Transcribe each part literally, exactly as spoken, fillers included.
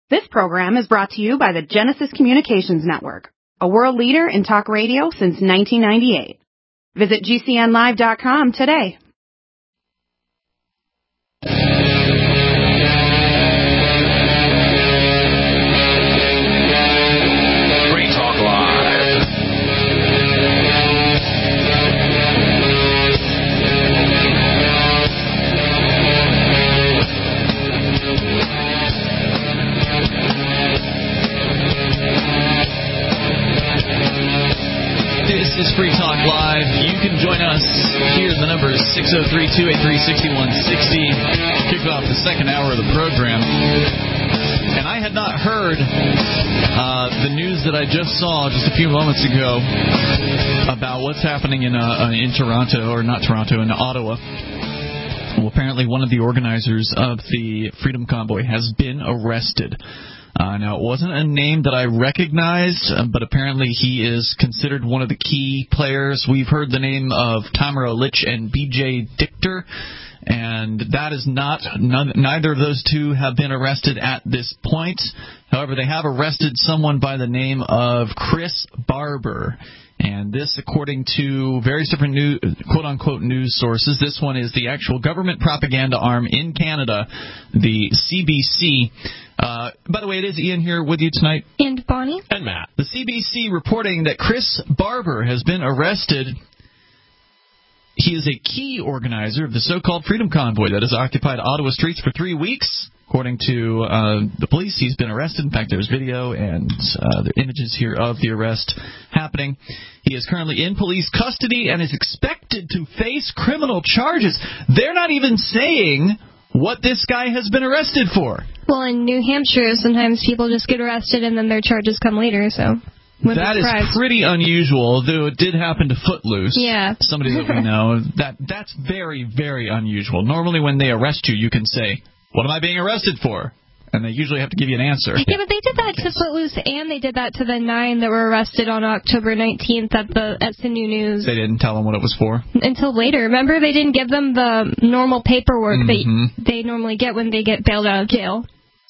This program is brought to you by the Genesis Communications Network, a world leader in talk radio since nineteen ninety-eight. Visit G C N live dot com today. Free Talk Live. This is Free Talk Live. You can join us. Here the number is six oh three, two eight three, six one six oh. Kick off the second hour of the program. And I had not heard uh, the news that I just saw just a few moments ago about what's happening in uh, in Toronto, or not Toronto, in Ottawa. Well, apparently one of the organizers of the Freedom Convoy has been arrested. Uh, now, it wasn't a name that I recognized, uh, but apparently he is considered one of the key players. We've heard the name of Tamara Lich and B J Dichter, and that is not, none, neither of those two have been arrested at this point. However, they have arrested someone by the name of Chris Barber. And this, according to various different new, quote-unquote news sources, this one is the actual government propaganda arm in Canada, the C B C. Uh, by the way, it is Ian here with you tonight. And Bonnie. And Matt. The C B C reporting that Chris Barber has been arrested. He is a key organizer of the so-called Freedom Convoy that has occupied Ottawa streets for three weeks. According to uh, the police, he's been arrested. In fact, there's video and uh, there are images here of the arrest happening. He is currently in police custody and is expected to face criminal charges. They're not even saying what this guy has been arrested for. Well, in New Hampshire, sometimes people just get arrested and then their charges come later, so... That is pretty unusual, though it did happen to Footloose. Yeah. Somebody that we know. That That's very, very unusual. Normally when they arrest you, you can say, what am I being arrested for? And they usually have to give you an answer. Yeah, but they did that to Footloose, and they did that to the nine that were arrested on October nineteenth at the at the New News. They didn't tell them what it was for? Until later. Remember, they didn't give them the normal paperwork mm-hmm. that they normally get when they get bailed out of jail.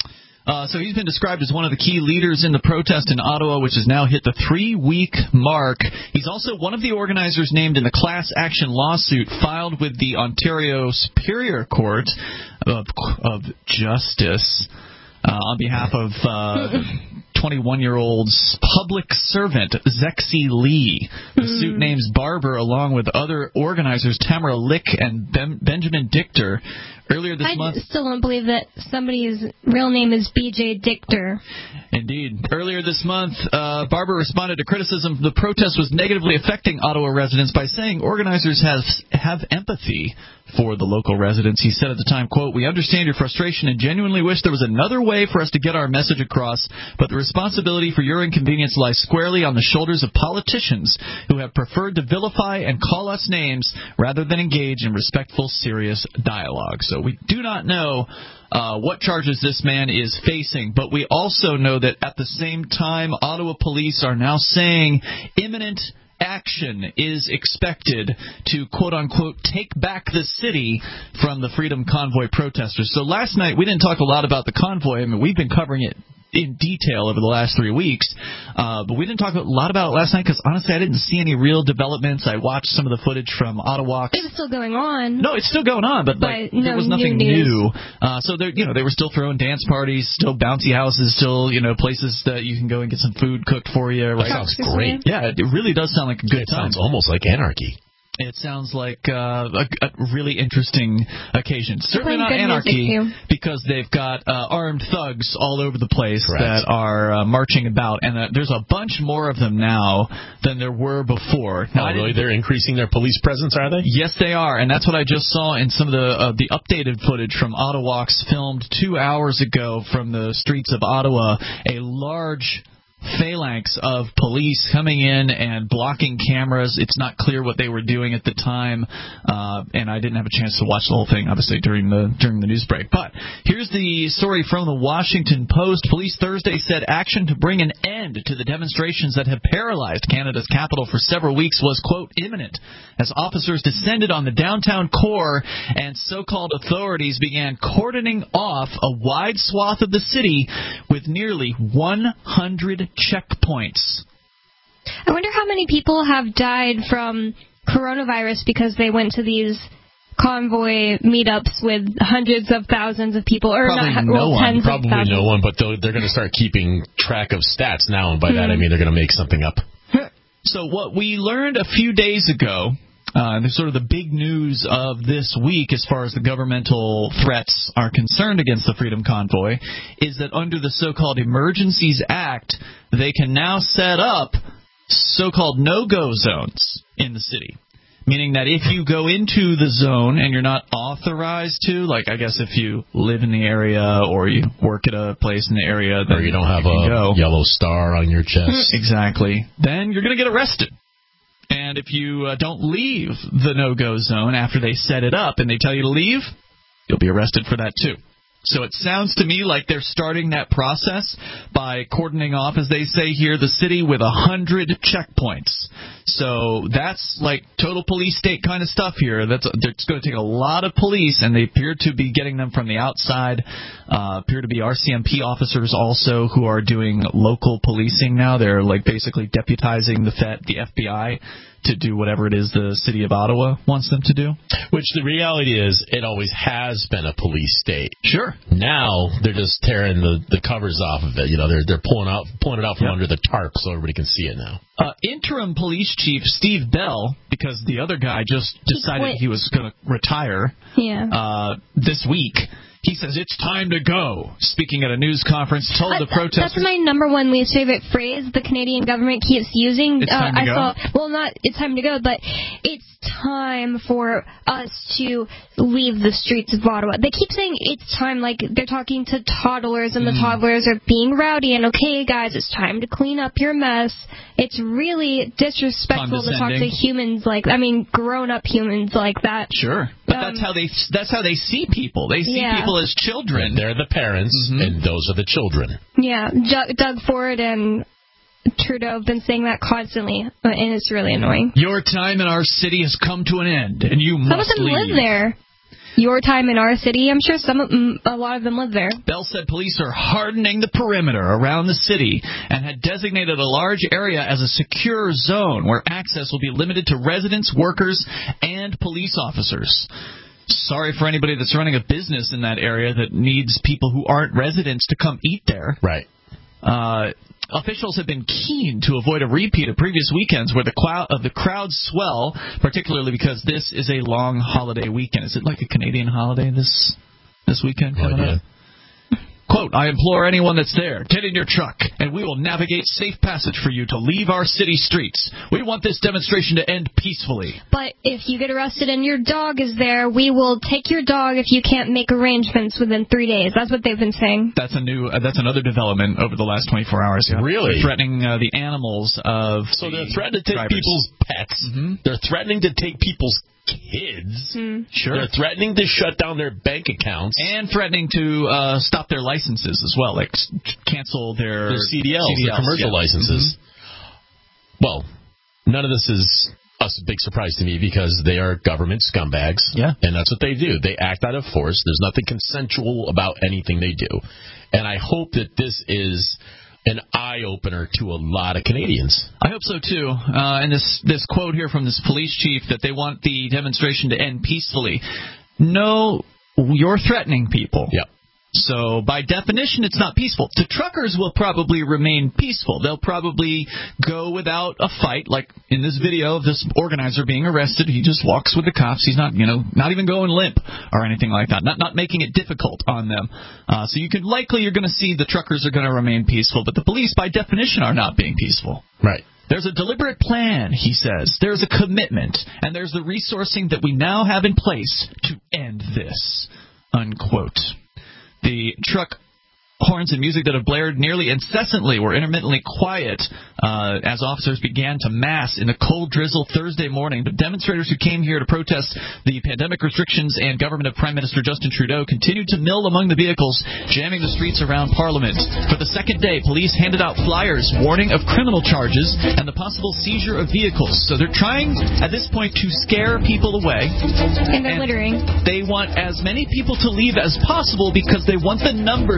Uh, so he's been described as one of the key leaders in the protest in Ottawa, which has now hit the three-week mark. He's also one of the organizers named in the class action lawsuit filed with the Ontario Superior Court of, of Justice uh, on behalf of uh, twenty-one-year-old's public servant, Zexi Lee. The mm. suit names Barber, along with other organizers, Tamara Lick and ben- Benjamin Dichter. Earlier this I month, still don't believe that somebody's real name is B J Dichter. Indeed. Earlier this month, uh, Barber responded to criticism the protest was negatively affecting Ottawa residents by saying organizers have have empathy for the local residents. He said at the time, quote, "We understand your frustration and genuinely wish there was another way for us to get our message across, but the responsibility for your inconvenience lies squarely on the shoulders of politicians who have preferred to vilify and call us names rather than engage in respectful, serious dialogue." So we do not know uh, what charges this man is facing, but we also know that at the same time, Ottawa police are now saying imminent action is expected to, quote-unquote, take back the city from the Freedom Convoy protesters. So last night, we didn't talk a lot about the convoy. I mean, we've been covering it in detail over the last three weeks, uh, but we didn't talk a lot about it last night because, honestly, I didn't see any real developments. I watched some of the footage from Ottawa. It was still going on. No, it's still going on, but, but like, no there was nothing new. new. Uh, so, you know, they were still throwing dance parties, still bouncy houses, still, you know, places that you can go and get some food cooked for you. Right? That sounds great. Yeah, it really does sound like a good it time. It sounds almost like anarchy. It sounds like uh, a, a really interesting occasion. Certainly not anarchy, because they've got uh, armed thugs all over the place Correct. that are uh, marching about, and uh, there's a bunch more of them now than there were before. Now, oh, really? They're increasing their police presence, are they? Yes, they are, and that's what I just saw in some of the uh, the updated footage from Ottawa's filmed two hours ago from the streets of Ottawa. A large phalanx of police coming in and blocking cameras. It's not clear what they were doing at the time, uh, and I didn't have a chance to watch the whole thing, obviously, during the during the news break. But here's the story from the Washington Post. Police Thursday said action to bring an end to the demonstrations that have paralyzed Canada's capital for several weeks was, quote, imminent, as officers descended on the downtown core and so-called authorities began cordoning off a wide swath of the city with nearly one hundred checkpoints. I wonder how many people have died from coronavirus because they went to these convoy meetups with hundreds of thousands of people, or Probably not, no well, one. tens Probably of thousands. no one, but they're, they're going to start keeping track of stats now, and by that I mean they're going to make something up. So what we learned a few days ago, uh, the sort of the big news of this week as far as the governmental threats are concerned against the Freedom Convoy, is that under the so-called Emergencies Act, they can now set up so-called no-go zones in the city. Meaning that if you go into the zone and you're not authorized to, like I guess if you live in the area or you work at a place in the area, then Or you don't have you a go. yellow star on your chest. Exactly. Then you're going to get arrested. And if you uh, don't leave the no-go zone after they set it up and they tell you to leave, you'll be arrested for that too. So it sounds to me like they're starting that process by cordoning off, as they say here, the city with a hundred checkpoints. So that's like total police state kind of stuff here. That's it's going to take a lot of police, and they appear to be getting them from the outside. Uh, appear to be R C M P officers also who are doing local policing now. They're like basically deputizing the Fed, the F B I, to do whatever it is the city of Ottawa wants them to do. Which the reality is, it always has been a police state. Sure. Now they're just tearing the, the covers off of it. You know, they're they're pulling out pulling it out from Yep. under the tarp so everybody can see it now. Uh, interim police chief Steve Bell, because the other guy just decided quit. he was going to retire Yeah. uh, this week. He says it's time to go. Speaking at a news conference, told I- the protesters. That's my number one least favorite phrase the Canadian government keeps using. It's time uh, to I go? thought, well, not it's time to go, but it's time for us to leave the streets of Ottawa. They keep saying it's time, like they're talking to toddlers, and the Mm. toddlers are being rowdy, and okay, guys, it's time to clean up your mess. It's really disrespectful to talk to Condescending. humans like, I mean, grown-up humans like that. Sure, but Um, that's how they that's how they see people. They see Yeah. people as children. They're the parents, Mhm. and those are the children. Yeah, Doug, Doug Ford and Trudeau have been saying that constantly, and it's really annoying. Your time in our city has come to an end, and you Some of must them leave. live there. Your time in our city, I'm sure some, of, mm, a lot of them live there. Bell said police are hardening the perimeter around the city and had designated a large area as a secure zone where access will be limited to residents, workers, and police officers. Sorry for anybody that's running a business in that area that needs people who aren't residents to come eat there. Right. Uh, officials have been keen to avoid a repeat of previous weekends where the, clou- of the crowd swell, particularly because this is a long holiday weekend. Is it like a Canadian holiday this this weekend Oh, coming yeah. up? Quote, I implore anyone that's there, get in your truck, and we will navigate safe passage for you to leave our city streets. We want this demonstration to end peacefully. But if you get arrested and your dog is there, we will take your dog if you can't make arrangements within three days. That's what they've been saying. That's a new. Uh, that's another development over the last twenty-four hours. Yeah. Really? They're threatening uh, the animals of. So the they're threatening to take drivers. people's pets. Mhm. They're threatening to take people's kids. Hmm. Sure. They're threatening to shut down their bank accounts. And threatening to uh, stop their licenses as well, like s- cancel their, Their C D Ls, C D their commercial yeah. licenses. Well, none of this is a big surprise to me because they are government scumbags. Yeah. And that's what they do. They act out of force. There's nothing consensual about anything they do. And I hope that this is an eye-opener to a lot of Canadians. I hope so, too. Uh, and this, this quote here from this police chief that they want the demonstration to end peacefully. No, you're threatening people. Yeah. So, by definition, it's not peaceful. The truckers will probably remain peaceful. They'll probably go without a fight, like in this video of this organizer being arrested. He just walks with the cops. He's not, you know, not even going limp or anything like that. Not not making it difficult on them. Uh, so you could likely, you're going to see the truckers are going to remain peaceful, but the police, by definition, are not being peaceful. Right. There's a deliberate plan, he says. There's a commitment, and there's the resourcing that we now have in place to end this, unquote. The truck horns and music that have blared nearly incessantly were intermittently quiet uh, as officers began to mass in the cold drizzle Thursday morning. But demonstrators who came here to protest the pandemic restrictions and government of Prime Minister Justin Trudeau continued to mill among the vehicles, jamming the streets around Parliament. For the second day, police handed out flyers warning of criminal charges and the possible seizure of vehicles. So they're trying, at this point, to scare people away. And they're And littering. They want as many people to leave as possible because they want the numbers to change.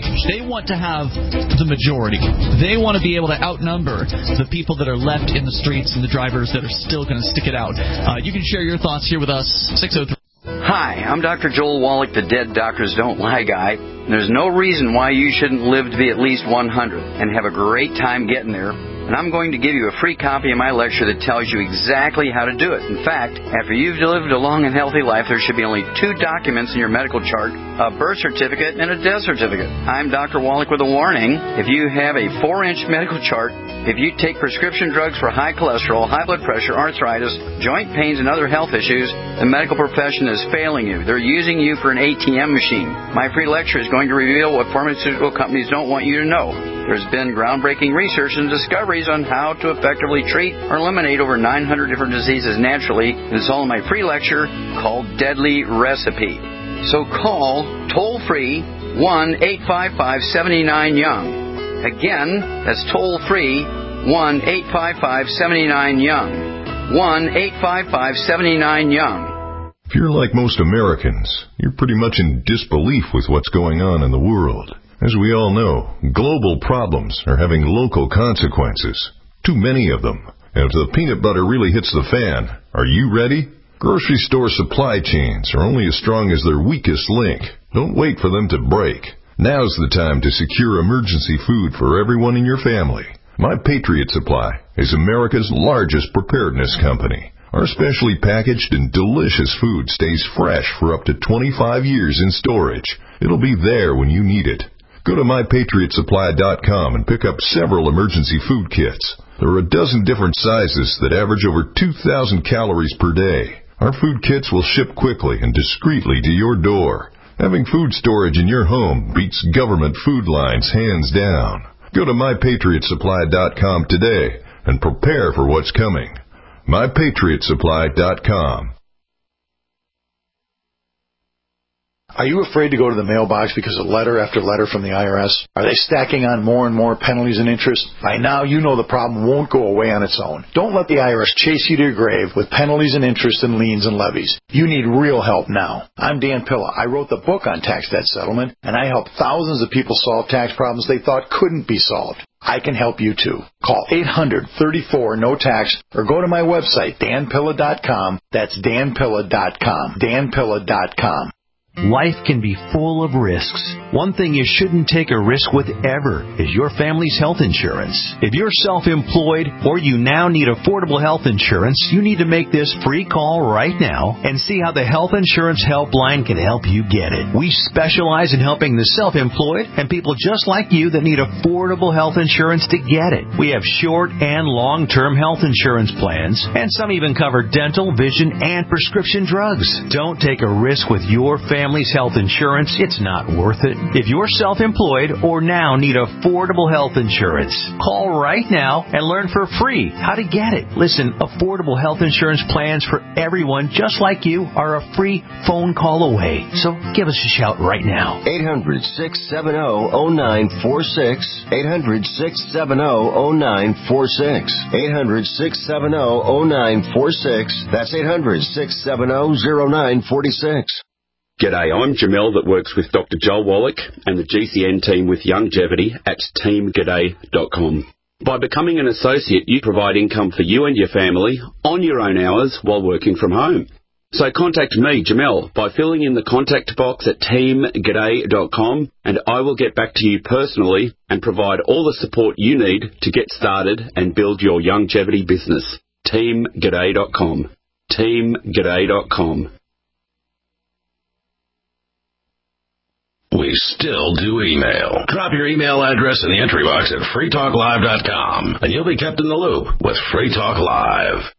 change. They want to have the majority. They want to be able to outnumber the people that are left in the streets and the drivers that are still going to stick it out. Uh, you can share your thoughts here with us, six oh three. Hi, I'm Doctor Joel Wallach, the Dead Doctors Don't Lie guy. There's no reason why you shouldn't live to be at least one hundred and have a great time getting there. And I'm going to give you a free copy of my lecture that tells you exactly how to do it. In fact, after you've lived a long and healthy life, there should be only two documents in your medical chart, a birth certificate and a death certificate. I'm Doctor Wallach with a warning. If you have a four-inch medical chart, if you take prescription drugs for high cholesterol, high blood pressure, arthritis, joint pains, and other health issues, the medical profession is failing you. They're using you for an A T M machine. My free lecture is going to reveal what pharmaceutical companies don't want you to know. There's been groundbreaking research and discoveries on how to effectively treat or eliminate over nine hundred different diseases naturally. It's all in my free lecture called Deadly Recipe. So call toll-free one eight five five, seven nine, young. Again, that's toll-free one eight five five, seven nine, young. one eight five five, seven nine, young. If you're like most Americans, you're pretty much in disbelief with what's going on in the world. As we all know, global problems are having local consequences. Too many of them. And if the peanut butter really hits the fan, are you ready? Grocery store supply chains are only as strong as their weakest link. Don't wait for them to break. Now's the time to secure emergency food for everyone in your family. My Patriot Supply is America's largest preparedness company. Our specially packaged and delicious food stays fresh for up to twenty-five years in storage. It'll be there when you need it. Go to my patriot supply dot com and pick up several emergency food kits. There are a dozen different sizes that average over two thousand calories per day. Our food kits will ship quickly and discreetly to your door. Having food storage in your home beats government food lines hands down. Go to my patriot supply dot com today and prepare for what's coming. my patriot supply dot com. Are you afraid to go to the mailbox because of letter after letter from the I R S? Are they stacking on more and more penalties and interest? By now, you know the problem won't go away on its own. Don't let the I R S chase you to your grave with penalties and interest and liens and levies. You need real help now. I'm Dan Pilla. I wrote the book on tax debt settlement, and I helped thousands of people solve tax problems they thought couldn't be solved. I can help you too. Call eight hundred, thirty-four, no tax or go to my website, dan pilla dot com. That's dan pilla dot com. dan pilla dot com. Life can be full of risks. One thing you shouldn't take a risk with ever is your family's health insurance. If you're self-employed or you now need affordable health insurance, you need to make this free call right now and see how the Health Insurance Helpline can help you get it. We specialize in helping the self-employed and people just like you that need affordable health insurance to get it. We have short and long-term health insurance plans, and some even cover dental, vision, and prescription drugs. Don't take a risk with your family. Family's health insurance, it's not worth it. If you're self-employed or now need affordable health insurance, call right now and learn for free how to get it. Listen, affordable health insurance plans for everyone just like you are a free phone call away. So give us a shout right now. eight hundred, six seven zero, zero nine four six. eight hundred, six seven zero, zero nine four six. eight hundred, six seven zero, zero nine four six. That's eight hundred, six seven zero, zero nine four six. G'day, I'm Jamel that works with Doctor Joel Wallach and the G C N team with Longevity at team g'day dot com. By becoming an associate, you provide income for you and your family on your own hours while working from home. So contact me, Jamel, by filling in the contact box at team g'day dot com, and I will get back to you personally and provide all the support you need to get started and build your longevity business. team g'day dot com. team g'day dot com. We still do email. Drop your email address in the entry box at free talk live dot com, and you'll be kept in the loop with Free Talk Live.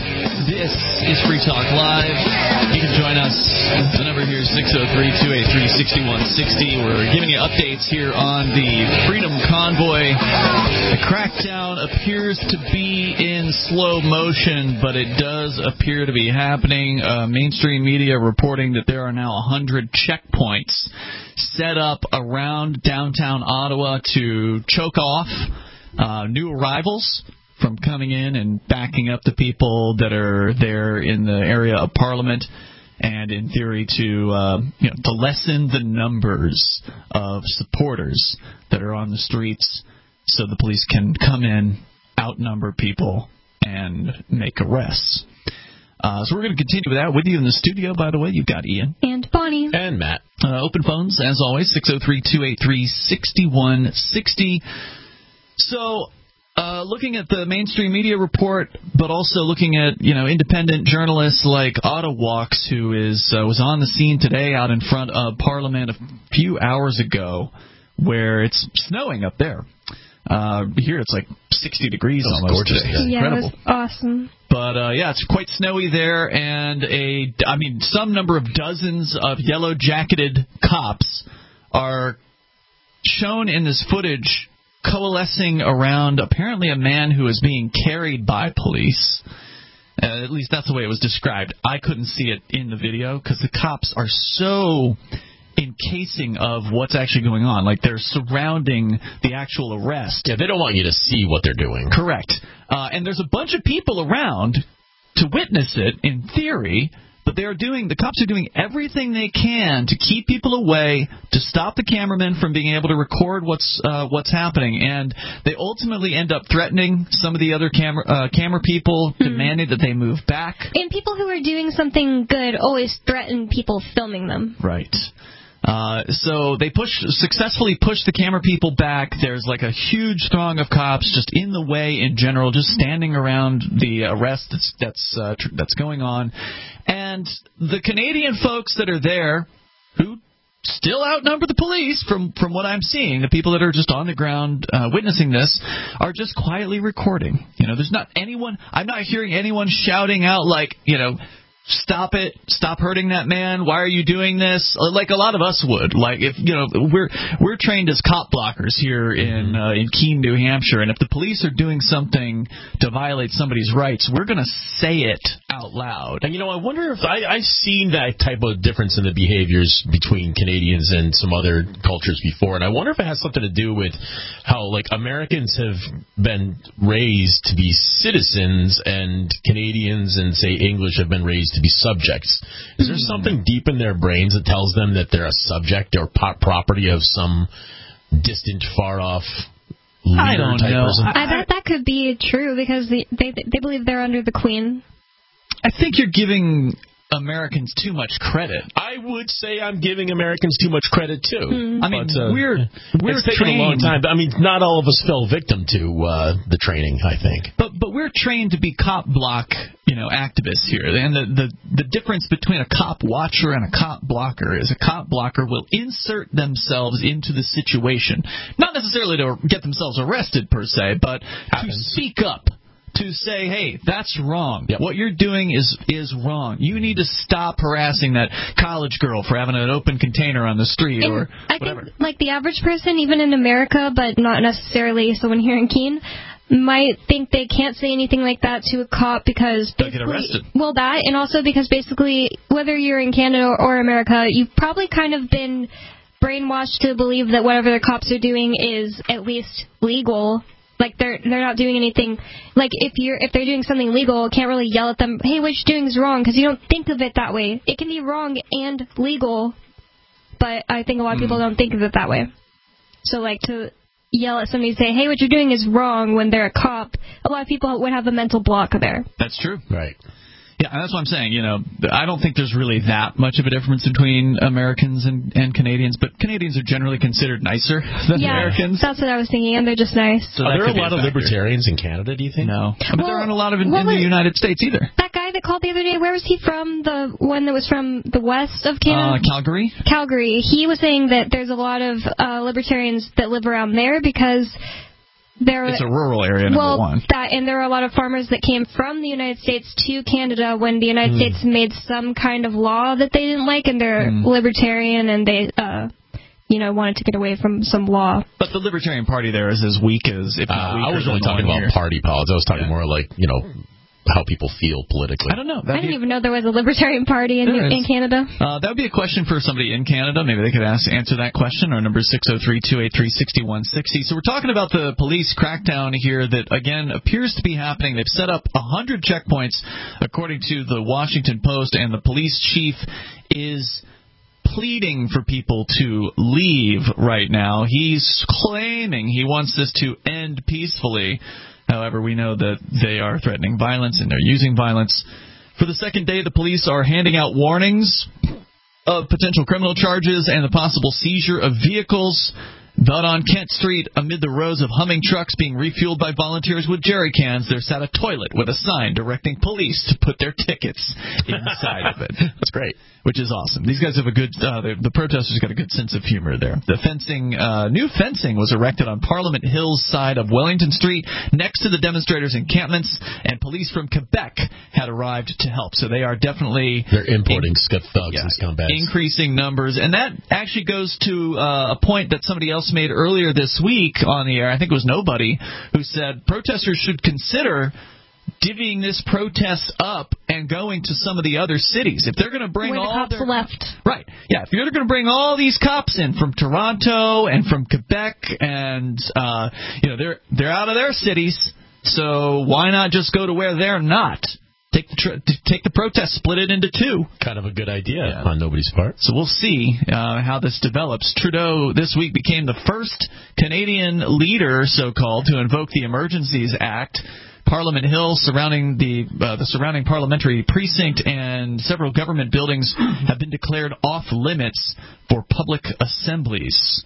This is Free Talk Live. You can join us. The number here is six oh three, two eight three, sixty-one sixty. We're giving you updates here on the Freedom Convoy. The crackdown appears to be in slow motion, but it does appear to be happening. Uh, mainstream media reporting that there are now one hundred checkpoints set up around downtown Ottawa to choke off uh, new arrivals from coming in and backing up the people that are there in the area of Parliament, and in theory to uh, you know, to lessen the numbers of supporters that are on the streets, so the police can come in, outnumber people, and make arrests. Uh, so we're going to continue with that. With you in the studio, by the way, you've got Ian. And Bonnie. And Matt. Uh, open phones, as always, six oh three, two eight three, six one six oh. So, uh, looking at the mainstream media report, but also looking at, you know, independent journalists like Ottawalks, who is uh, was on the scene today out in front of Parliament a few hours ago, where it's snowing up there. Uh, here it's like sixty degrees almost gorgeous today. today. Yeah, Incredible. it was awesome. But, uh, yeah, it's quite snowy there, and a, I mean, some number of dozens of yellow-jacketed cops are shown in this footage coalescing around apparently a man who is being carried by police. Uh, at least that's the way it was described. I couldn't see it in the video because the cops are so encasing of what's actually going on. Like, they're surrounding the actual arrest. Yeah, they don't want you to see what they're doing. Correct. Uh, and there's a bunch of people around to witness it, in theory, but they are doing, the cops are doing everything they can to keep people away, to stop the cameramen from being able to record what's uh, what's happening. And they ultimately end up threatening some of the other camera uh, camera people, mm-hmm. demanding that they move back. And people who are doing something good always threaten people filming them. Right. Uh, so they push successfully push the camera people back. There's like a huge throng of cops just in the way in general, just standing around the arrest that's that's uh, tr- that's going on. And the Canadian folks that are there, who still outnumber the police from, from what I'm seeing, the people that are just on the ground uh, witnessing this, are just quietly recording. You know, there's not anyone, I'm not hearing anyone shouting out like, you know, stop it, stop hurting that man, why are you doing this? Like a lot of us would. Like, if, you know, we're we're trained as cop blockers here in uh, in Keene, New Hampshire, and if the police are doing something to violate somebody's rights, we're going to say it out loud. And, you know, I wonder if I, I've seen that type of difference in the behaviors between Canadians and some other cultures before, and I wonder if it has something to do with how, like, Americans have been raised to be citizens and Canadians and, say, English have been raised to be subjects. Is there something deep in their brains that tells them that they're a subject or po- property of some distant, far-off leader I don't type know. person? I bet that could be true because they, they they believe they're under the Queen. I think you're giving Americans too much credit. I would say I'm giving Americans too much credit too. Mm. I mean, but, uh, we're we're it's taken trained, a long time. But, I mean, not all of us fell victim to uh, the training, I think. But but we're trained to be cop block, you know, activists here. And the, the the difference between a cop watcher and a cop blocker is a cop blocker will insert themselves into the situation, not necessarily to get themselves arrested per se, but Happens. to speak up. To say, hey, that's wrong. Yep. What you're doing is is wrong. You need to stop harassing that college girl for having an open container on the street And or I whatever. think, like, the average person, even in America, but not necessarily someone here in Keene, might think they can't say anything like that to a cop because They'll get basically, arrested. well, that, and also because basically, whether you're in Canada or America, you've probably kind of been brainwashed to believe that whatever the cops are doing is at least legal. Like, they're they're not doing anything. Like, if you're if they're doing something legal, can't really yell at them, hey, what you're doing is wrong, because you don't think of it that way. It can be wrong and legal, but I think a lot of people mm. don't think of it that way. So, like, to yell at somebody and say, hey, what you're doing is wrong when they're a cop, a lot of people would have a mental block there. That's true. Right. Yeah, that's what I'm saying. You know, I don't think there's really that much of a difference between Americans and, and Canadians, but Canadians are generally considered nicer than yeah, Americans. That's what I was thinking, and they're just nice. So are there a lot a of libertarians in Canada, do you think? No. But well, there aren't a lot of in, in the was, United States either. That guy that called the other day, where was he from? The one that was from the west of Canada? Uh, Calgary. Calgary. He was saying that there's a lot of uh, libertarians that live around there because There, it's a rural area, number well, one. That, and there are a lot of farmers that came from the United States to Canada when the United mm. States made some kind of law that they didn't like, and they're mm. libertarian, and they, uh, you know, wanted to get away from some law. But the Libertarian Party there is as weak as, if not weaker. Uh, I was really talking about here. party politics. I was talking yeah. more like, you know, how people feel politically. I don't know. That'd I didn't be, even know there was a Libertarian Party in, in Canada. Uh, that would be a question for somebody in Canada. Maybe they could ask, answer that question. Our number is six oh three, two eight three, six one six oh. So we're talking about the police crackdown here that, again, appears to be happening. They've set up one hundred checkpoints, according to the Washington Post, and the police chief is pleading for people to leave right now. He's claiming he wants this to end peacefully. However, we know that they are threatening violence and they're using violence. For the second day, the police are handing out warnings of potential criminal charges and the possible seizure of vehicles. But on Kent Street, amid the rows of humming trucks being refueled by volunteers with jerry cans, there sat a toilet with a sign directing police to put their tickets inside of it. That's great. Which is awesome. These guys have a good, uh, the, the protesters got a good sense of humor there. The fencing, uh, new fencing was erected on Parliament Hill's side of Wellington Street next to the demonstrators' encampments, and police from Quebec had arrived to help. So they are definitely... They're importing in, scuff thugs yeah, and scumbags. Increasing numbers. And that actually goes to uh, a point that somebody else made earlier this week on the air. I think it was Nobody, who said protesters should consider divvying this protest up and going to some of the other cities. If they're going to bring Where the all cops their left. Right. Yeah, if you're going to bring all these cops in from Toronto and from Quebec and uh you know, they're they're out of their cities, so why not just go to where they're not? Take the tr- take the protest, split it into two. Kind of a good idea yeah. on nobody's part. So we'll see uh, how this develops. Trudeau this week became the first Canadian leader, so-called, to invoke the Emergencies Act. Parliament Hill, surrounding the uh, the surrounding parliamentary precinct, and several government buildings have been declared off limits for public assemblies.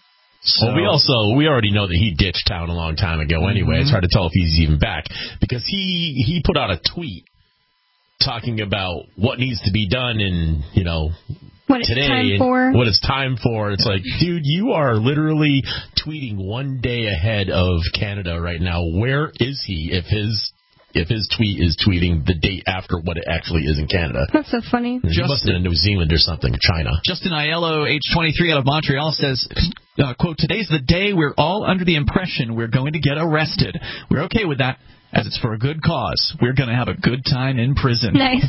So, well, we also we already know that he ditched town a long time ago. Anyway, mm-hmm. It's hard to tell if he's even back because he he put out a tweet talking about what needs to be done in, you know, what it's today time for. What it's time for. It's like, dude, you are literally tweeting one day ahead of Canada right now. Where is he if his if his tweet is tweeting the date after what it actually is in Canada? That's so funny. He Justin, must be in New Zealand or something, China. Justin Aiello, age twenty-three, out of Montreal, says, uh, quote, "Today's the day we're all under the impression we're going to get arrested. We're okay with that, as it's for a good cause. We're going to have a good time in prison." Nice.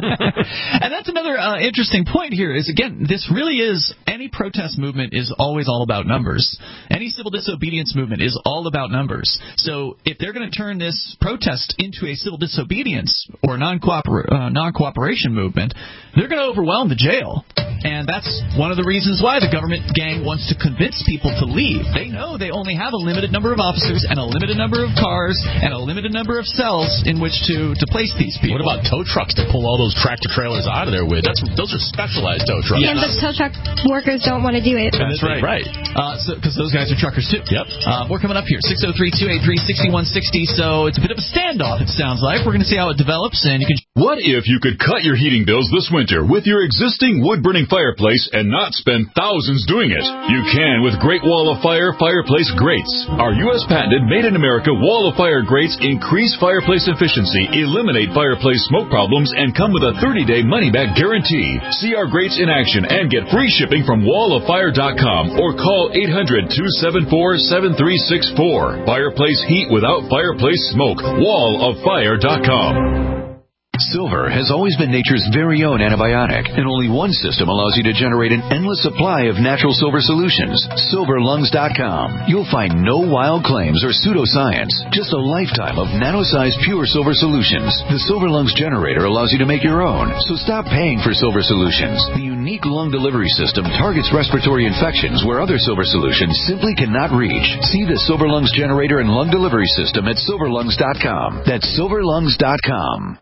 And that's another uh, interesting point here is, again, this really is, any protest movement is always all about numbers. Any civil disobedience movement is all about numbers. So if they're going to turn this protest into a civil disobedience or non-cooper- uh, non-cooperation movement, they're going to overwhelm the jail. And that's one of the reasons why the government gang wants to convince people to leave. They know they only have a limited number of officers and a limited number of cars and a limited number of cells in which to, to place these people. What about tow trucks to pull all those tractor trailers out of there with? That's Those are specialized tow trucks. Yeah, but tow truck workers don't want to do it. That's right. Right. Because uh, so, those guys are truckers, too. Yep. Uh, we're coming up here, six oh three, two eight three, six one six oh. So it's a bit of a standoff, it sounds like. We're going to see how it develops. And you can. What if you could cut your heating bills this winter with your existing wood-burning fireplace and not spend thousands doing it? You can with Great Wall of Fire fireplace grates. Our U S patented made-in-America Wall of Fire grates increase fireplace efficiency, eliminate fireplace smoke problems, and come with a thirty-day money-back guarantee. See our grates in action and get free shipping from wall of fire dot com or call eight hundred, two seven four, seven three six four. Fireplace heat without fireplace smoke. wall of fire dot com. Silver has always been nature's very own antibiotic, and only one system allows you to generate an endless supply of natural silver solutions. silver lungs dot com. You'll find no wild claims or pseudoscience, just a lifetime of nano-sized pure silver solutions. The Silver Lungs generator allows you to make your own, so stop paying for silver solutions. The unique lung delivery system targets respiratory infections where other silver solutions simply cannot reach. See the Silver Lungs generator and lung delivery system at silver lungs dot com. That's silver lungs dot com.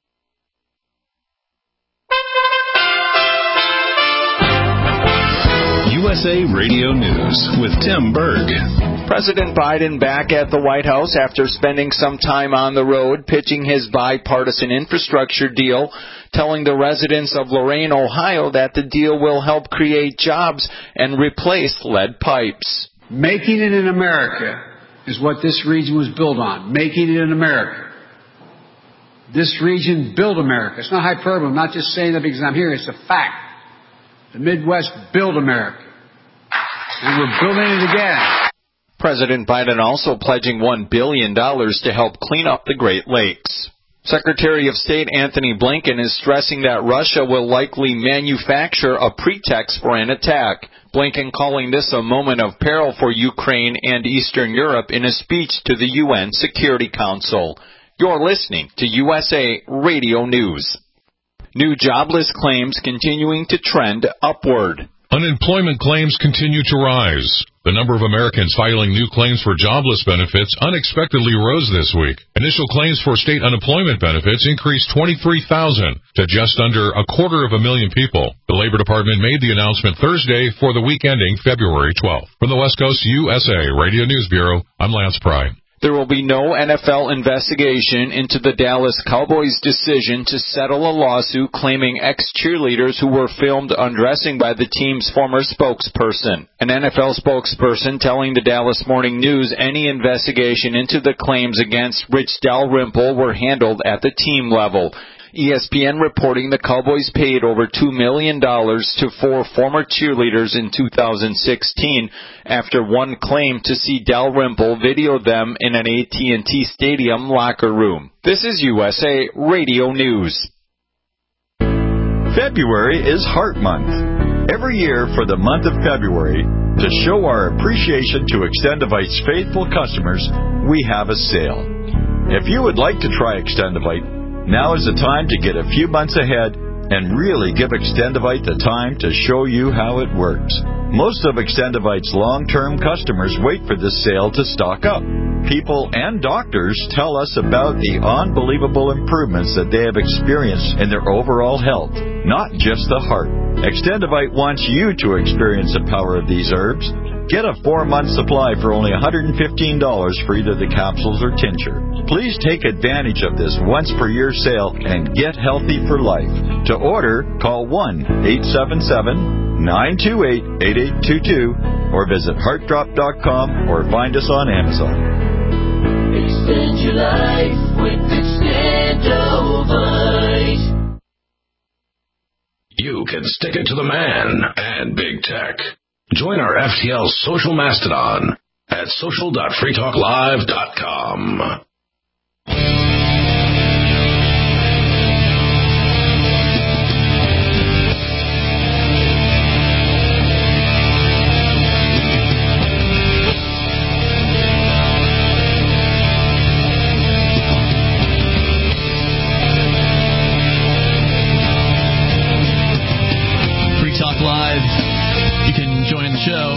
U S A Radio News with Tim Berg. President Biden back at the White House after spending some time on the road pitching his bipartisan infrastructure deal, telling the residents of Lorain, Ohio that the deal will help create jobs and replace lead pipes. Making it in America is what this region was built on, making it in America. This region built America. It's not hyperbole. I'm not just saying that because I'm here. It's a fact. The Midwest built America. And we're building it again. President Biden also pledging one billion dollars to help clean up the Great Lakes. Secretary of State Anthony Blinken is stressing that Russia will likely manufacture a pretext for an attack. Blinken calling this a moment of peril for Ukraine and Eastern Europe in a speech to the U N Security Council. You're listening to U S A Radio News. New jobless claims continuing to trend upward. Unemployment claims continue to rise. The number of Americans filing new claims for jobless benefits unexpectedly rose this week. Initial claims for state unemployment benefits increased twenty-three thousand to just under a quarter of a million people. The Labor Department made the announcement Thursday for the week ending February twelfth. From the West Coast U S A Radio News Bureau, I'm Lance Pry. There will be no N F L investigation into the Dallas Cowboys' decision to settle a lawsuit claiming ex-cheerleaders who were filmed undressing by the team's former spokesperson. An N F L spokesperson telling the Dallas Morning News any investigation into the claims against Rich Dalrymple were handled at the team level. E S P N reporting the Cowboys paid over two million dollars to four former cheerleaders in two thousand sixteen after one claimed to see Dalrymple video them in an A T and T Stadium locker room. This is U S A Radio News. February is Heart Month. Every year for the month of February, to show our appreciation to Extendivite's faithful customers, we have a sale. If you would like to try Extendivite, now is the time to get a few months ahead and really give Extendivite the time to show you how it works. Most of Extendivite's long-term customers wait for this sale to stock up. People and doctors tell us about the unbelievable improvements that they have experienced in their overall health, not just the heart. Extendivite wants you to experience the power of these herbs. Get a four-month supply for only one hundred fifteen dollars for either the capsules or tincture. Please take advantage of this once-per-year sale and get healthy for life. To order, call one eight seven seven, nine two eight, eight eight two two or visit heart drop dot com or find us on Amazon. Extend your life with Extendovite. You can stick it to the man and big tech. Join our F T L social mastodon at social dot free talk live dot com. Free Talk Live. You can join the show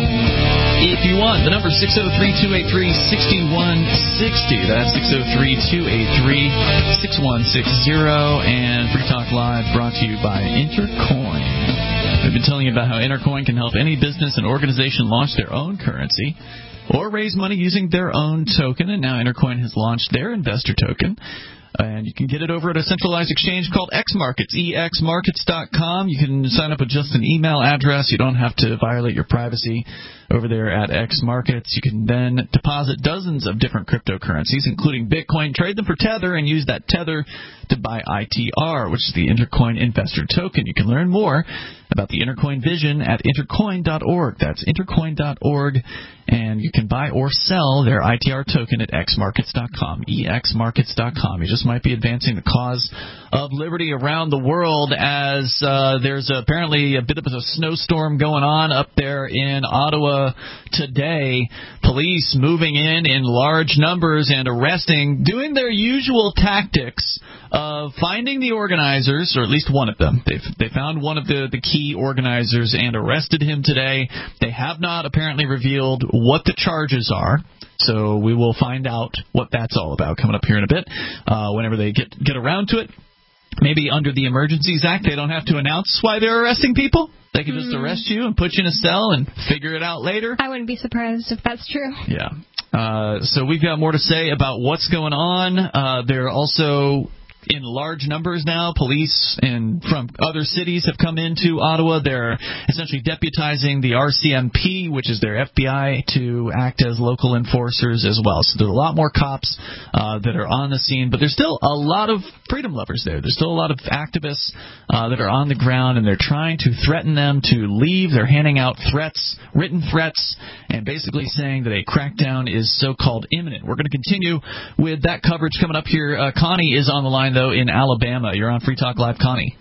if you want. The number is six oh three, two eight three, six one six oh. That's six oh three, two eight three, six one six oh. And Free Talk Live brought to you by Intercoin. We've been telling you about how Intercoin can help any business and organization launch their own currency or raise money using their own token. And now Intercoin has launched their investor token. And you can get it over at a centralized exchange called X Markets, e x markets dot com. You can sign up with just an email address. You don't have to violate your privacy over there at X Markets. You can then deposit dozens of different cryptocurrencies, including Bitcoin, trade them for Tether, and use that Tether to buy I T R, which is the Intercoin Investor Token. You can learn more about the Intercoin vision at intercoin dot org. That's intercoin dot org. And you can buy or sell their I T R token at x markets dot com, e x markets dot com. You just might be advancing the cause of liberty around the world as uh, there's apparently a bit of a snowstorm going on up there in Ottawa today. Police moving in in large numbers and arresting, doing their usual tactics of finding the organizers, or at least one of them. They've, they found one of the, the key organizers and arrested him today. They have not apparently revealed what the charges are, so we will find out what that's all about coming up here in a bit, uh, whenever they get, get around to it. Maybe under the Emergencies Act, they don't have to announce why they're arresting people. They can just mm. arrest you and put you in a cell and figure it out later. I wouldn't be surprised if that's true. Yeah. Uh, so we've got more to say about what's going on. Uh, they're also in large numbers now. Police and from other cities have come into Ottawa. They're essentially deputizing the R C M P, which is their F B I, to act as local enforcers as well. So there's a lot more cops uh, that are on the scene, but there's still a lot of freedom lovers there. There's still a lot of activists uh, that are on the ground, and they're trying to threaten them to leave. They're handing out threats, written threats, and basically saying that a crackdown is so-called imminent. We're going to continue with that coverage coming up here. Uh, Connie is on the line, though, in Alabama. You're on Free Talk Live, Connie.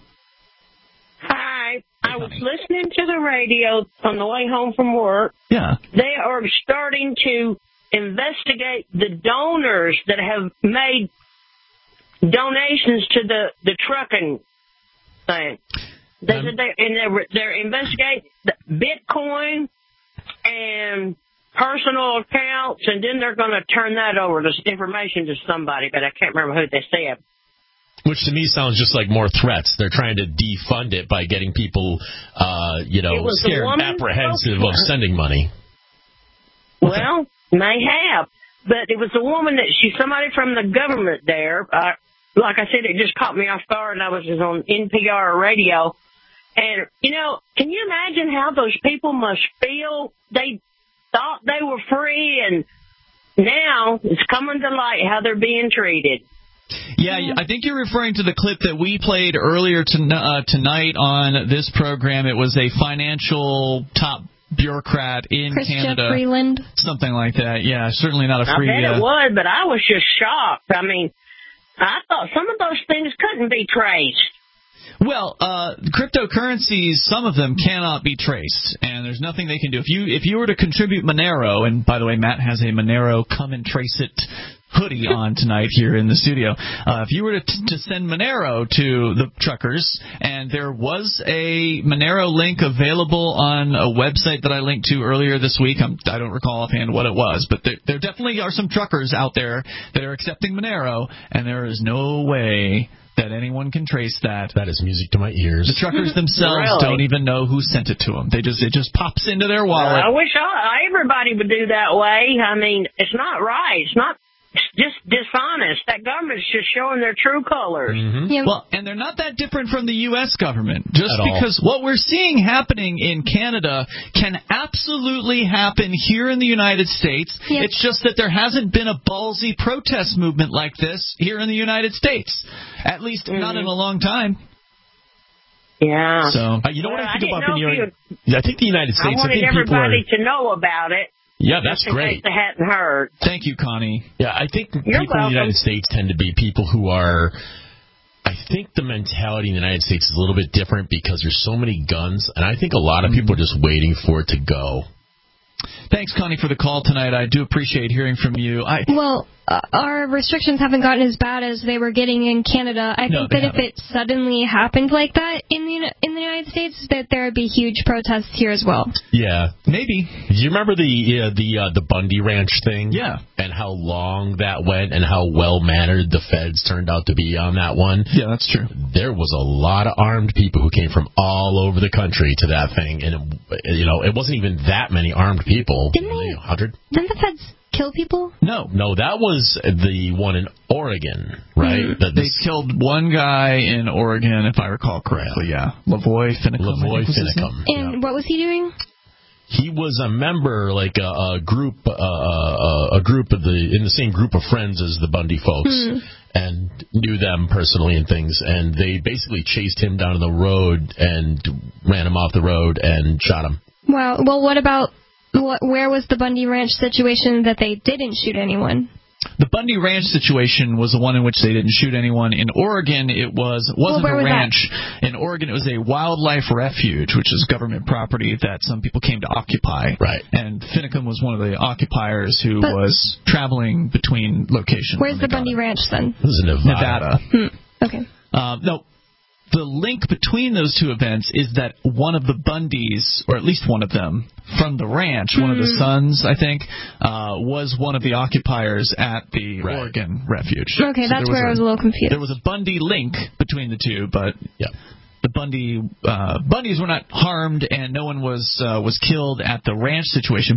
Hi. I was listening to the radio on the way home from work. Yeah. They are starting to investigate the donors that have made donations to the, the trucking thing. They, um, they, and they're, they're investigating the Bitcoin and personal accounts, and then they're going to turn that over, this information, to somebody, but I can't remember who they said. Which to me sounds just like more threats. They're trying to defund it by getting people, uh, you know, scared, apprehensive of sending money. Well, may have, but it was a woman that she's somebody from the government there. Uh, like I said, it just caught me off guard, and I was just on N P R radio. And, you know, can you imagine how those people must feel? They thought they were free, and now it's coming to light how they're being treated. Yeah, I think you're referring to the clip that we played earlier to, uh, tonight on this program. It was a financial top bureaucrat in Christian Canada. Freeland. Something like that. Yeah, certainly not a free... I bet uh, it was, but I was just shocked. I mean, I thought some of those things couldn't be traced. Well, uh, cryptocurrencies, some of them cannot be traced, and there's nothing they can do. If you if you were to contribute Monero, and by the way, Matt has a Monero Come and Trace It hoodie on tonight here in the studio. Uh, if you were to, t- to send Monero to the truckers, and there was a Monero link available on a website that I linked to earlier this week, I'm, I don't recall offhand what it was, but there, there definitely are some truckers out there that are accepting Monero, and there is no way that anyone can trace that. That is music to my ears. The truckers themselves Really? don't even know who sent it to them. They just it just pops into their wallet. I wish all, everybody would do that way. I mean, it's not right. It's not. It's just dishonest. That government's just showing their true colors. Mm-hmm. Yep. Well, and they're not that different from the U S government. Just At because all. what we're seeing happening in Canada can absolutely happen here in the United States. Yep. It's just that there hasn't been a ballsy protest movement like this here in the United States. At least mm-hmm. not in a long time. Yeah. So uh, you know well, what I think I about the you, United I think the United States. I wanted I think everybody people are, to know about it. Yeah, that's just in great. case they hadn't heard. Thank you, Connie. Yeah, I think You're people in the welcome. United States tend to be people who are. I think the mentality in the United States is a little bit different because there's so many guns, and I think a lot of people are just waiting for it to go. Thanks, Connie, for the call tonight. I do appreciate hearing from you. I Well, uh, our restrictions haven't gotten as bad as they were getting in Canada. I No, think that they if it suddenly happened like that in the Uni- in the United States, that there would be huge protests here as well. Yeah, maybe. Do you remember the uh, the uh, the Bundy Ranch thing? Yeah. And how long that went, and how well mannered the feds turned out to be on that one. Yeah, that's true. There was a lot of armed people who came from all over the country to that thing, and it, you know, it wasn't even that many armed people. Didn't they? Hundred? Didn't the feds kill people? No, no, that was the one in Oregon, right? Mm-hmm. The, the, they killed one guy in Oregon, if I recall correctly. Yeah, Lavoy Finicum. Lavoy Finicum. And yeah. what was he doing? He was a member, like a, a group, uh, a, a group of the in the same group of friends as the Bundy folks, Hmm. and knew them personally and things. And they basically chased him down the road and ran him off the road and shot him. Wow. Well, what about what? Where was the Bundy Ranch situation that they didn't shoot anyone? The Bundy Ranch situation was the one in which they didn't shoot anyone. In Oregon, it was wasn't well, a was ranch. That? In Oregon, it was a wildlife refuge, which is government property that some people came to occupy. Right. And Finicum was one of the occupiers who but was traveling between locations. Where's the Bundy it. Ranch then? It was in Nevada. Nevada. Hmm. Okay. Uh, no. The link between those two events is that one of the Bundys, or at least one of them, from the ranch, mm. one of the sons, I think, uh, was one of the occupiers at the right. Oregon refuge. Okay, so that's where a, I was a little confused. There was a Bundy link between the two, but yeah. the Bundy uh, Bundys were not harmed, and no one was uh, was killed at the ranch situation. But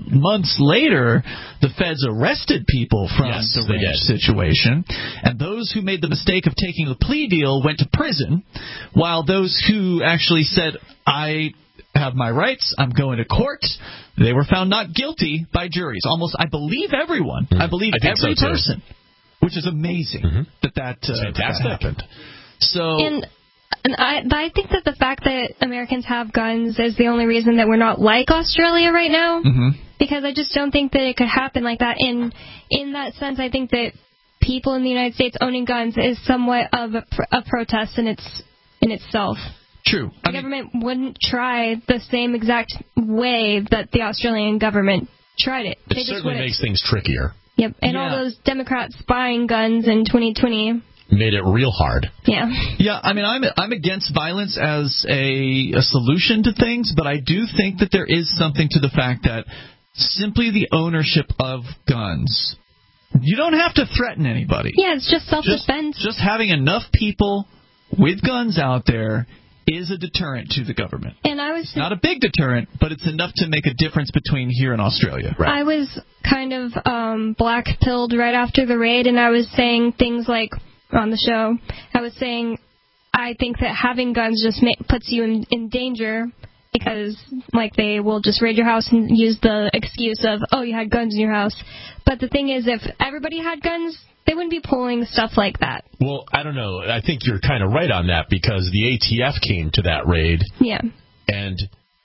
months later, the feds arrested people from Yes, the they ranch did. situation, and those who made the mistake of taking a plea deal went to prison, while those who actually said, I have my rights, I'm going to court, they were found not guilty by juries. Almost, I believe everyone. Mm-hmm. I believe I think every so, too. person, which is amazing Mm-hmm. that that, uh, that fantastic. happened. So... And And I, but I think that the fact that Americans have guns is the only reason that we're not like Australia right now. Mm-hmm. Because I just don't think that it could happen like that. And in that sense, I think that people in the United States owning guns is somewhat of a, pr- a protest in its in itself. True. The I mean, government wouldn't try the same exact way that the Australian government tried it. It They just certainly wouldn't. makes things trickier. Yep. And Yeah. all those Democrats buying guns in twenty twenty. Made it real hard. Yeah. Yeah, I mean, I'm I'm against violence as a, a solution to things, but I do think that there is something to the fact that simply the ownership of guns, you don't have to threaten anybody. Yeah, it's just Just, self-defense. just having enough people with guns out there is a deterrent to the government. And I was Not a big deterrent, but it's enough to make a difference between here and Australia. I was kind of um, black-pilled right after the raid, and I was saying things like, on the show, I was saying, I think that having guns just ma- puts you in, in danger because, like, they will just raid your house and use the excuse of, oh, you had guns in your house. But the thing is, if everybody had guns, they wouldn't be pulling stuff like that. Well, I don't know. I think you're kind of right on that because the A T F came to that raid. Yeah. And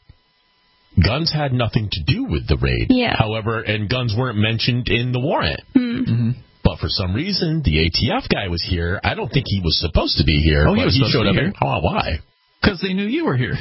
guns had nothing to do with the raid. Yeah. However, and guns weren't mentioned in the warrant. Mm. Mm-hmm. But for some reason, the A T F guy was here. I don't think he was supposed to be here. Oh, he but was he supposed showed to be up here. Oh, why? Because they knew you were here.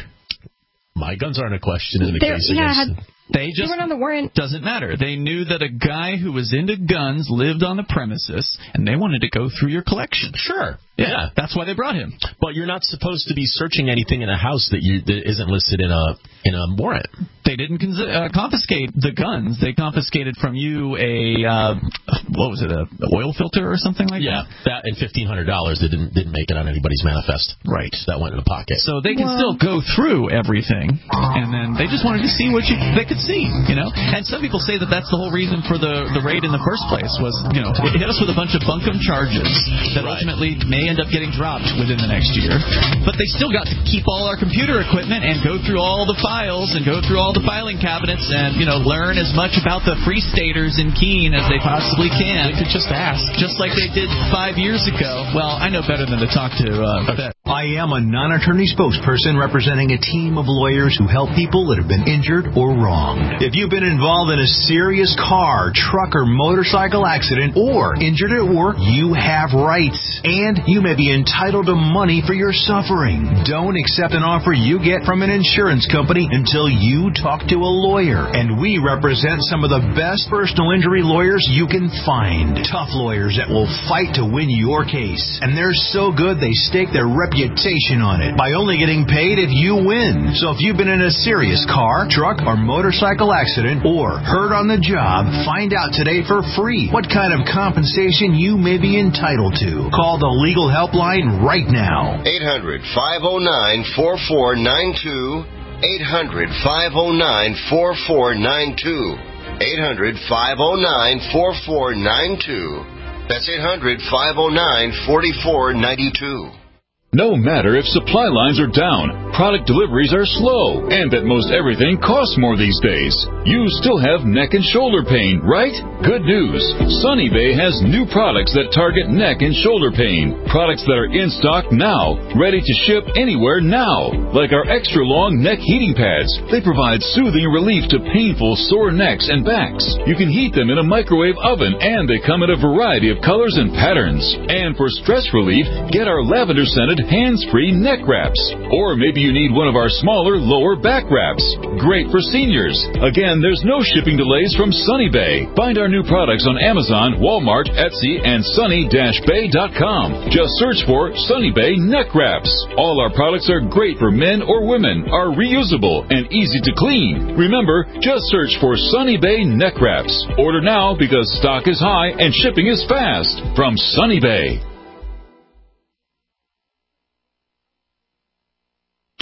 My guns aren't a question in the There- case yeah, against... had- They They just weren't on the warrant. doesn't matter. They knew that a guy who was into guns lived on the premises, and they wanted to go through your collection. Sure. Yeah, Yeah. that's why they brought him. But you're not supposed to be searching anything in a house that you that isn't listed in a in a warrant. They didn't cons- uh, confiscate the guns. They confiscated from you a uh, what was it, a oil filter or something like Yeah, that. that and fifteen hundred dollars that didn't didn't make it on anybody's manifest. Right. That went in the pocket. So they can Wow. still go through everything, and then they just wanted to see what you, they could see, you know. And some people say that that's the whole reason for the the raid in the first place was, you know, it hit us with a bunch of bunkum charges that Right. ultimately may end up getting dropped within the next year. But they still got to keep all our computer equipment and go through all the files and go through all the filing cabinets and, you know, learn as much about the Free Staters in Keene as they possibly can. They could just ask, just like they did five years ago. Well, I know better than to talk to uh, Fed. I am a non-attorney spokesperson representing a team of lawyers who help people that have been injured or wronged. If you've been involved in a serious car, truck, or motorcycle accident or injured at work, you have rights, and you may be entitled to money for your suffering. Don't accept an offer you get from an insurance company until you talk to a lawyer, and we represent some of the best personal injury lawyers you can find. Tough lawyers that will fight to win your case, and they're so good they stake their reputation on it by only getting paid if you win. So if you've been in a serious car, truck, or motorcycle accident or hurt on the job, find out today for free what kind of compensation you may be entitled to. Call the legal helpline right now. eight hundred, five oh nine, four four nine two. eight hundred, five oh nine, four four nine two. eight hundred, five oh nine, four four nine two. That's eight hundred, five oh nine, four four nine two. No matter if supply lines are down, product deliveries are slow, and that most everything costs more these days, you still have neck and shoulder pain, right? Good news. Sunny Bay has new products that target neck and shoulder pain. Products that are in stock now, ready to ship anywhere now. Like our extra long neck heating pads. They provide soothing relief to painful sore necks and backs. You can heat them in a microwave oven, and they come in a variety of colors and patterns. And for stress relief, get our lavender scented hands-free neck wraps. Or maybe you need one of our smaller lower back wraps. Great for seniors. Again, there's no shipping delays from Sunny Bay. Find our new products on Amazon, Walmart, Etsy, and sunny dash bay dot com. Just search for Sunny Bay neck wraps. All our products are great for men or women, are reusable, and easy to clean. Remember, just search for Sunny Bay neck wraps. Order now because stock is high and shipping is fast. From Sunny Bay.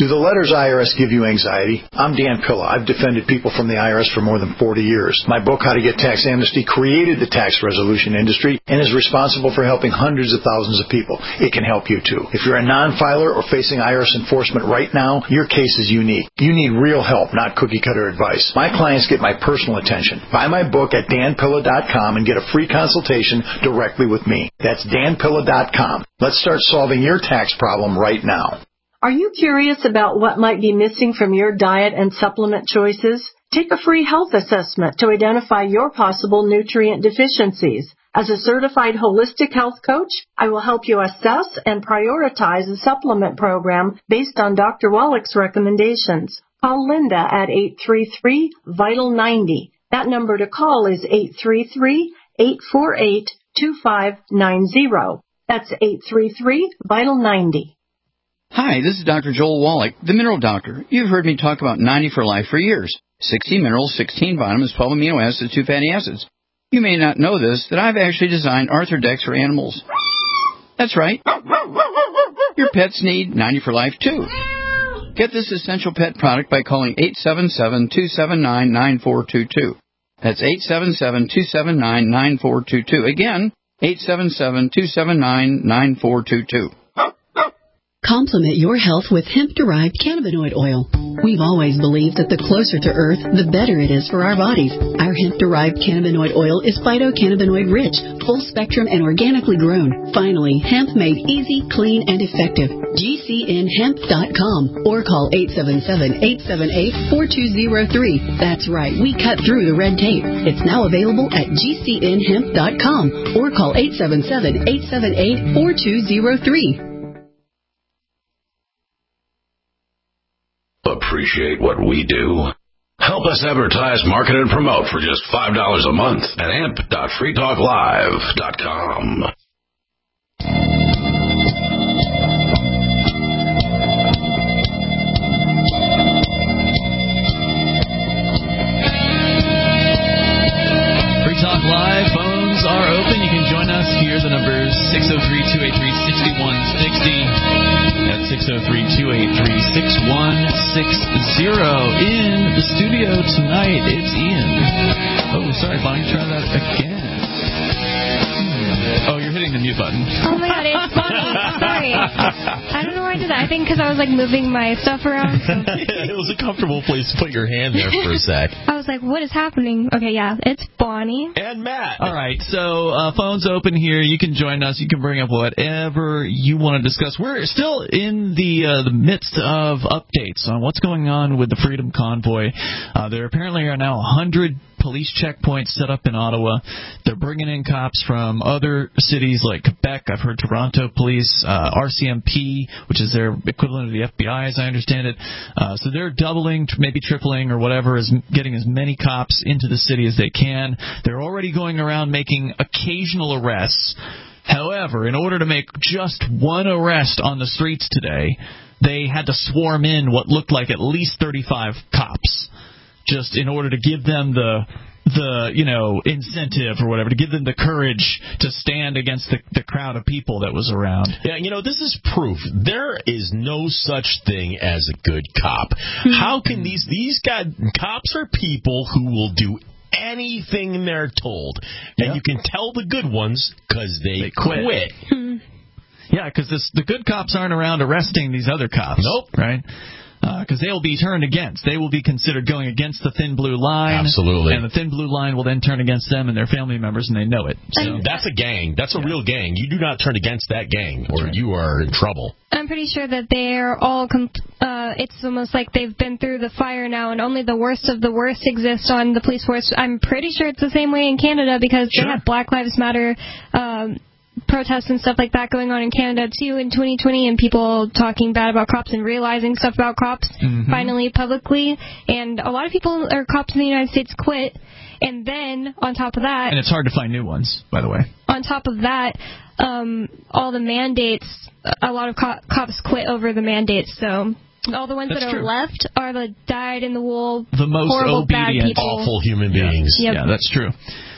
Do the letters I R S give you anxiety? I'm Dan Pilla. I've defended people from the I R S for more than forty years. My book, How to Get Tax Amnesty, created the tax resolution industry and is responsible for helping hundreds of thousands of people. It can help you, too. If you're a non-filer or facing I R S enforcement right now, your case is unique. You need real help, not cookie-cutter advice. My clients get my personal attention. Buy my book at dan pilla dot com and get a free consultation directly with me. That's dan pilla dot com. Let's start solving your tax problem right now. Are you curious about what might be missing from your diet and supplement choices? Take a free health assessment to identify your possible nutrient deficiencies. As a certified holistic health coach, I will help you assess and prioritize a supplement program based on Doctor Wallach's recommendations. Call Linda at eight three three, vital ninety. That number to call is eight three three, eight four eight, two five nine zero. That's eight three three, vital ninety. Hi, this is Doctor Joel Wallach, the Mineral Doctor. You've heard me talk about ninety for Life for years. sixty minerals, sixteen vitamins, twelve amino acids, two fatty acids. You may not know this, that I've actually designed Arthrodex for animals. That's right. Your pets need ninety for Life, too. Get this essential pet product by calling eight seven seven, two seven nine, nine four two two. That's eight seven seven, two seven nine, nine four two two. Again, eight seven seven, two seven nine, nine four two two. Complement your health with hemp-derived cannabinoid oil. We've always believed that the closer to Earth, the better it is for our bodies. Our hemp-derived cannabinoid oil is phytocannabinoid-rich, full-spectrum, and organically grown. Finally, hemp made easy, clean, and effective. G C N hemp dot com or call eight seven seven, eight seven eight, four two zero three. That's right, we cut through the red tape. It's now available at G C N hemp dot com or call eight seven seven, eight seven eight, four two zero three. Appreciate what we do? Help us advertise, market, and promote for just five dollars a month at amp dot free talk live dot com. Free Talk Live phones are open. You can join us here. The number is six oh three, two eight three, six one six oh. That's six oh three, two eight three, six one six oh. In the studio tonight, it's Ian. Oh, sorry, Bonnie, try that again. Hmm. Oh, you're hitting the mute button. Oh my God, it's Bonnie. Sorry. I don't know why I did that. I think because I was like moving my stuff around. So. It was a comfortable place to put your hand there for a sec. I was like, what is happening? Okay, yeah, it's Bonnie. And Matt. All right, so uh, phone's open here. You can join us. You can bring up whatever you want to discuss. We're still in the uh, the midst of updates on what's going on with the Freedom Convoy. Uh, there apparently are now one hundred police checkpoints set up in Ottawa. They're bringing in cops from other cities like Quebec. I've heard Toronto Police, uh, R C M P, which is their equivalent of the F B I, as I understand it. Uh, so they're doubling, maybe tripling or whatever, is getting as many cops into the city as they can. They're already going around making occasional arrests. However, in order to make just one arrest on the streets today, they had to swarm in what looked like at least thirty-five cops, just in order to give them the the you know incentive or whatever, to give them the courage to stand against the, the crowd of people that was around. Yeah, you know, this is proof. There is no such thing as a good cop. How can these these guys cops are people who will do anything they're told, and yep. You can tell the good ones because they, they quit. quit. Yeah, because the good cops aren't around arresting these other cops. Nope. Right? Because uh, they will be turned against. They will be considered going against the thin blue line. Absolutely. And the thin blue line will then turn against them and their family members, and they know it. So that's a gang. That's a yeah. real gang. You do not turn against that gang, or right. you are in trouble. I'm pretty sure that they're all, comp- uh, it's almost like they've been through the fire now, and only the worst of the worst exist on the police force. I'm pretty sure it's the same way in Canada, because sure. they have Black Lives Matter um protests and stuff like that going on in Canada too in twenty twenty, and people talking bad about cops and realizing stuff about cops mm-hmm. finally publicly, and a lot of people or cops in the United States quit, and then on top of that, and it's hard to find new ones, by the way, on top of that, um all the mandates, a lot of co- cops quit over the mandates, so all the ones That's that are true. left are the dyed in the wool, the most horrible, obedient, bad people. Awful human beings. Yeah, yep. yeah that's true.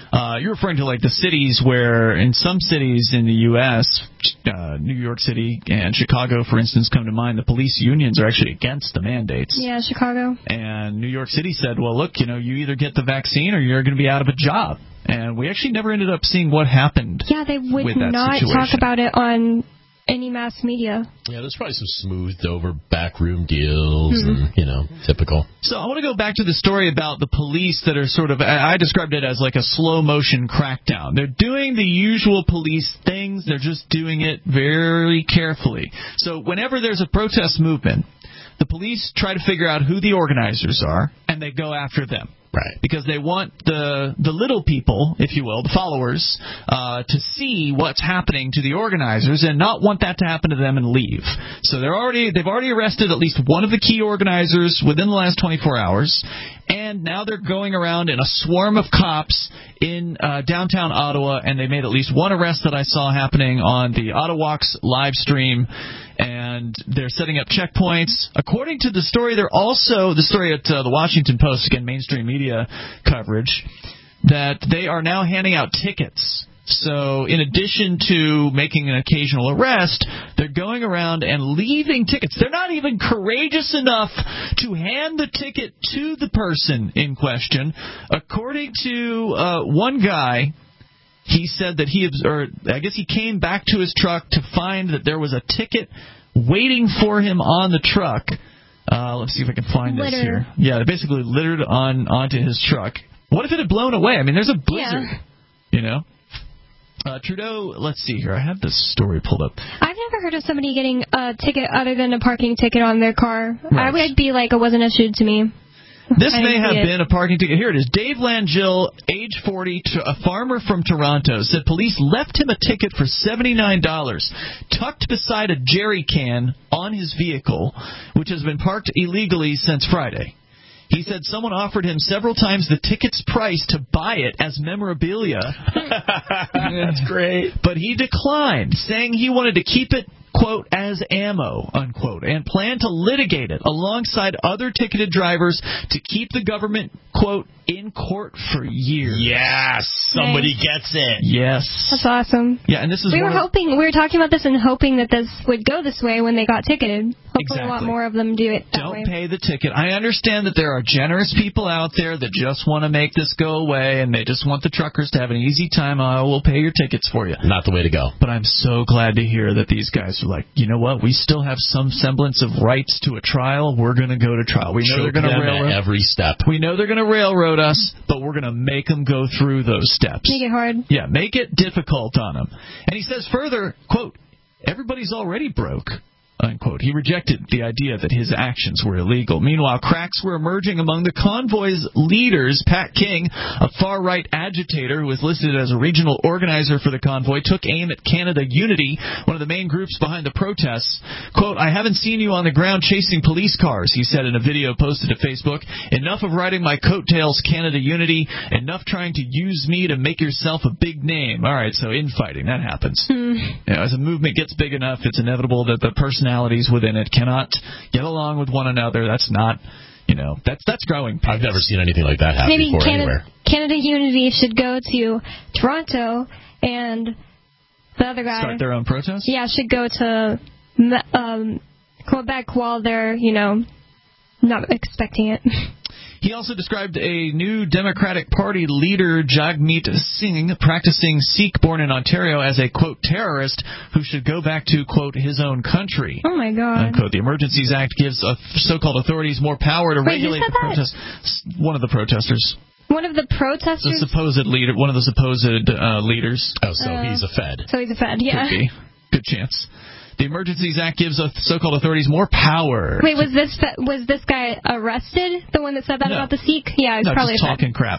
Uh, you're referring to like the cities where, in some cities in the U S, uh, New York City and Chicago, for instance, come to mind. The police unions are actually against the mandates. Yeah, Chicago. And New York City said, well, look, you know, you either get the vaccine or you're going to be out of a job. And we actually never ended up seeing what happened. Yeah, they would with that not situation. talk about it on any mass media. Yeah, there's probably some smoothed over backroom deals Mm-hmm. and, you know, typical. So I want to go back to the story about the police that are sort of, I I described it as like a slow motion crackdown. They're doing the usual police things. They're just doing it very carefully. So whenever there's a protest movement, the police try to figure out who the organizers are, and they go after them. Right. Because they want the the little people, if you will, the followers, uh, to see what's happening to the organizers and not want that to happen to them and leave. So they're already they've already arrested at least one of the key organizers within the last twenty-four hours, and now they're going around in a swarm of cops in uh, downtown Ottawa, and they made at least one arrest that I saw happening on the Ottawalks live stream. And they're setting up checkpoints. According to the story, they're also, the story at uh, the Washington Post, again, mainstream media coverage, that they are now handing out tickets. So in addition to making an occasional arrest, they're going around and leaving tickets. They're not even courageous enough to hand the ticket to the person in question. According to uh, one guy, he said that he, or I guess he came back to his truck to find that there was a ticket waiting for him on the truck. Uh, let's see if I can find Litter. this here. Yeah, they basically littered on onto his truck. What if it had blown away? I mean, there's a blizzard, Yeah. you know. Uh, Trudeau, let's see here. I have this story pulled up. I've never heard of somebody getting a ticket other than a parking ticket on their car. Right. I would be like, it wasn't issued to me. This I may didn't have see it. been a parking ticket. Here it is. Dave Langill, age forty, a farmer from Toronto, said police left him a ticket for seventy-nine dollars tucked beside a jerry can on his vehicle, which has been parked illegally since Friday. He said someone offered him several times the ticket's price to buy it as memorabilia. That's great. But he declined, saying he wanted to keep it, quote, as ammo, unquote, and planned to litigate it alongside other ticketed drivers to keep the government, quote, in court for years. Yes, somebody Nice. gets it. Yes. That's awesome. Yeah, and this is We were one of- hoping, we were talking about this and hoping that this would go this way when they got ticketed. Hopefully a lot Exactly. more of them do it that Don't way. pay the ticket. I understand that there are generous people out there that just want to make this go away, and they just want the truckers to have an easy time. I will pay your tickets for you. Not the way to go. But I'm so glad to hear that these guys are like, you know what? We still have some semblance of rights to a trial. We're going to go to trial. We know Choke they're going to them railroad at every step. We know they're going to railroad us, but we're going to make them go through those steps. Make it hard. Yeah, make it difficult on them. And he says further, quote, everybody's already broke, unquote. He rejected the idea that his actions were illegal. Meanwhile, cracks were emerging among the convoy's leaders. Pat King, a far-right agitator who was listed as a regional organizer for the convoy, took aim at Canada Unity, one of the main groups behind the protests. Quote, I haven't seen you on the ground chasing police cars, he said in a video posted to Facebook. Enough of riding my coattails, Canada Unity. Enough trying to use me to make yourself a big name. All right, so infighting, that happens. Hmm. You know, as a movement gets big enough, it's inevitable that the personalities within it cannot get along with one another. That's not, you know, that's that's growing pains. I've never seen anything like that happen Maybe before Canada, anywhere. Canada Unity should go to Toronto, and the other guy, Start their own protest? yeah, should go to um, Quebec while they're, you know, not expecting it. He also described a new Democratic Party leader, Jagmeet Singh, practicing Sikh born in Ontario, as a, quote, terrorist who should go back to, quote, his own country. Oh, my God. Unquote. The Emergencies Act gives uh, so-called authorities more power to Wait, who regulate said the that? protest. One of the protesters. One of the The protesters? supposed leader, one of the supposed uh, leaders. Oh, so Uh, he's a Fed. So he's a Fed, yeah. Could be. Good chance. The Emergencies Act gives uh, so-called authorities more power. Wait, was this fe- was this guy arrested? The one that said that No. about the Sikh? Yeah, he's No, probably just a Fed. talking crap.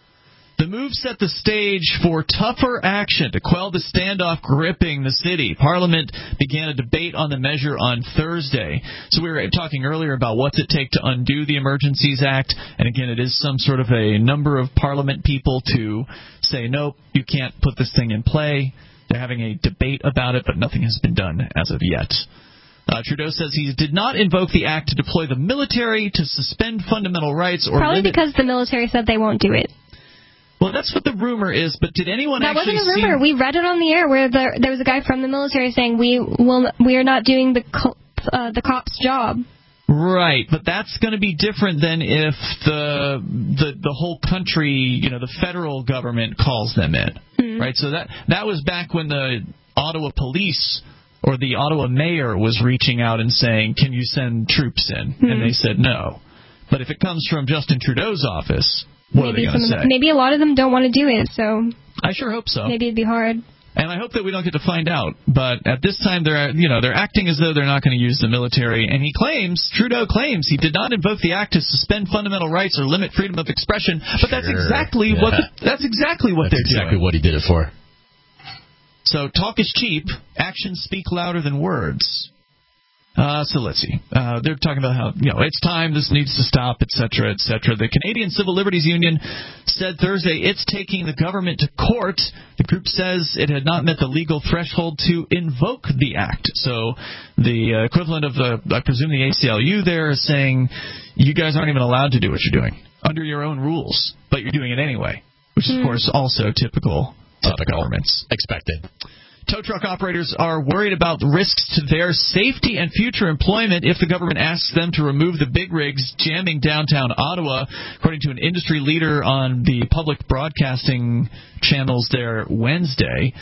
The move set the stage for tougher action to quell the standoff gripping the city. Parliament began a debate on the measure on Thursday. So we were talking earlier about what's it take to undo the Emergencies Act. And again, it is some sort of a number of Parliament people to say, nope, you can't put this thing in play. They're having a debate about it, but nothing has been done as of yet. Uh, Trudeau says he did not invoke the act to deploy the military, to suspend fundamental rights, or Probably limit... because the military said they won't do it. Well, that's what the rumor is, but did anyone that actually wasn't a rumor. see... We read it on the air where there, there was a guy from the military saying we will we are not doing the co- uh, the cop's job. Right, but that's going to be different than if the the the whole country, you know, the federal government calls them in, mm-hmm. right? So that that was back when the Ottawa police or the Ottawa mayor was reaching out and saying, "Can you send troops in?" Mm-hmm. And they said no. But if it comes from Justin Trudeau's office, what maybe are they going to say? Them, maybe a lot of them don't want to do it, so I sure hope so. Maybe it'd be hard. And I hope that we don't get to find out. But at this time, they're you know they're acting as though they're not going to use the military. And he claims, Trudeau claims, he did not invoke the act to suspend fundamental rights or limit freedom of expression. But sure. that's exactly yeah. what the, that's exactly what that's they're exactly doing. what he did it for. So talk is cheap. Actions speak louder than words. Uh, so let's see. Uh, they're talking about how, you know, it's time, this needs to stop, et cetera, et cetera. The Canadian Civil Liberties Union said Thursday it's taking the government to court. The group says it had not met the legal threshold to invoke the act. So the uh, equivalent of the, I presume the A C L U there is saying you guys aren't even allowed to do what you're doing under your own rules, but you're doing it anyway, which is, mm. of course, also typical, typical of governments. Expected. Tow truck operators are worried about risks to their safety and future employment if the government asks them to remove the big rigs jamming downtown Ottawa, according to an industry leader on the public broadcasting channels there Wednesday.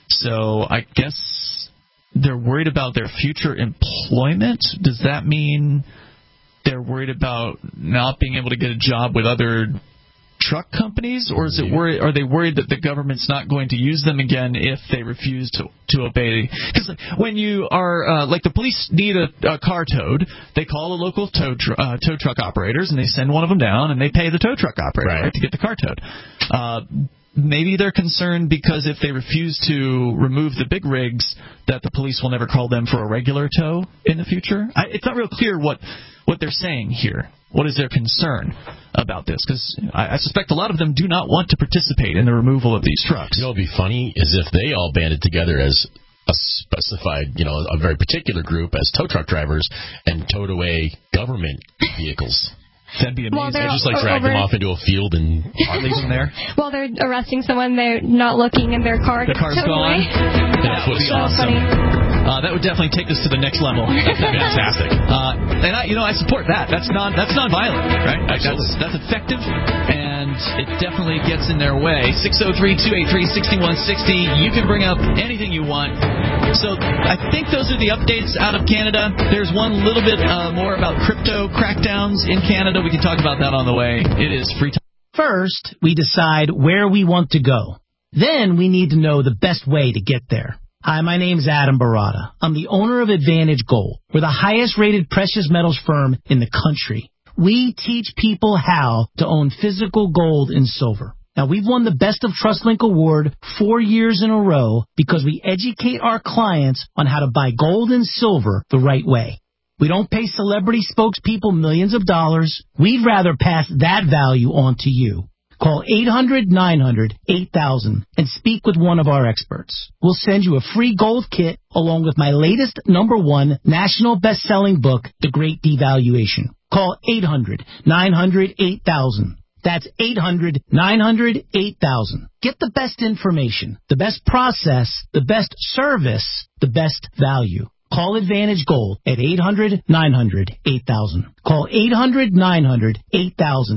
So I guess they're worried about their future employment. Does that mean they're worried about not being able to get a job with other truck companies, or is it worried, are they worried that the government's not going to use them again if they refuse to to obey? Because when you are uh, like the police need a, a car towed, they call the local tow tr- uh, tow truck operators and they send one of them down and they pay the tow truck operator right. Right, to get the car towed. Uh, maybe they're concerned because if they refuse to remove the big rigs, that the police will never call them for a regular tow in the future. I, it's not real clear what what they're saying here. What is their concern about this? Because I, I suspect a lot of them do not want to participate in the removal of these trucks. You know what would be funny is if they all banded together as a specified, you know, a very particular group as tow truck drivers and towed away government vehicles. That'd be amazing. Well, they just like drag them off into a field and are leave them there. While they're arresting someone, they're not looking and their car the car's gone. That would be so awesome. Uh, that would definitely take us to the next level. Fantastic. Uh, and I, you know, I support that. That's non, that's nonviolent, right? Like that's that's effective, and it definitely gets in their way. six oh three, two eight three, six one six oh. You can bring up anything you want. So I think those are the updates out of Canada. There's one little bit uh, more about crypto crackdowns in Canada. We can talk about that on the way. It is free time. First, we decide where we want to go. Then we need to know the best way to get there. Hi, my name's Adam Barata. I'm the owner of Advantage Gold. We're the highest-rated precious metals firm in the country. We teach people how to own physical gold and silver. Now, we've won the Best of TrustLink Award four years in a row because we educate our clients on how to buy gold and silver the right way. We don't pay celebrity spokespeople millions of dollars. We'd rather pass that value on to you. Call eight hundred, nine hundred, eight thousand and speak with one of our experts. We'll send you a free gold kit along with my latest number one national best-selling book, The Great Devaluation. Call eight hundred, nine hundred, eight thousand. That's eight hundred, nine hundred, eight thousand. Get the best information, the best process, the best service, the best value. Call Advantage Gold at eight hundred, nine hundred, eight thousand. Call eight hundred, nine hundred, eight thousand.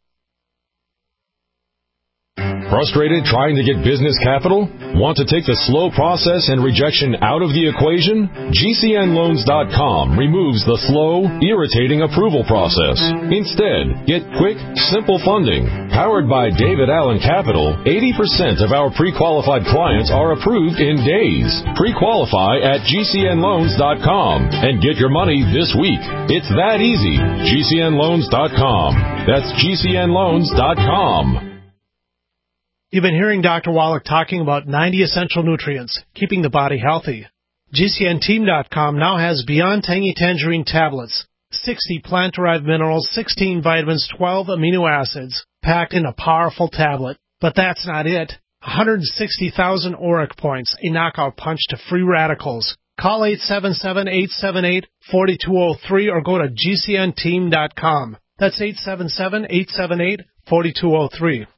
Frustrated trying to get business capital? Want to take the slow process and rejection out of the equation? G C N loans dot com removes the slow, irritating approval process. Instead, get quick, simple funding. Powered by David Allen Capital, eighty percent of our pre-qualified clients are approved in days. Pre-qualify at G C N loans dot com and get your money this week. It's that easy. G C N loans dot com. That's G C N loans dot com. You've been hearing Doctor Wallach talking about ninety essential nutrients, keeping the body healthy. G C N team dot com now has Beyond Tangy Tangerine tablets, sixty plant-derived minerals, sixteen vitamins, twelve amino acids, packed in a powerful tablet. But that's not it. one hundred sixty thousand auric points, a knockout punch to free radicals. Call eight seven seven, eight seven eight, four two zero three or go to G C N team dot com. That's eight seven seven, eight seven eight, four two zero three.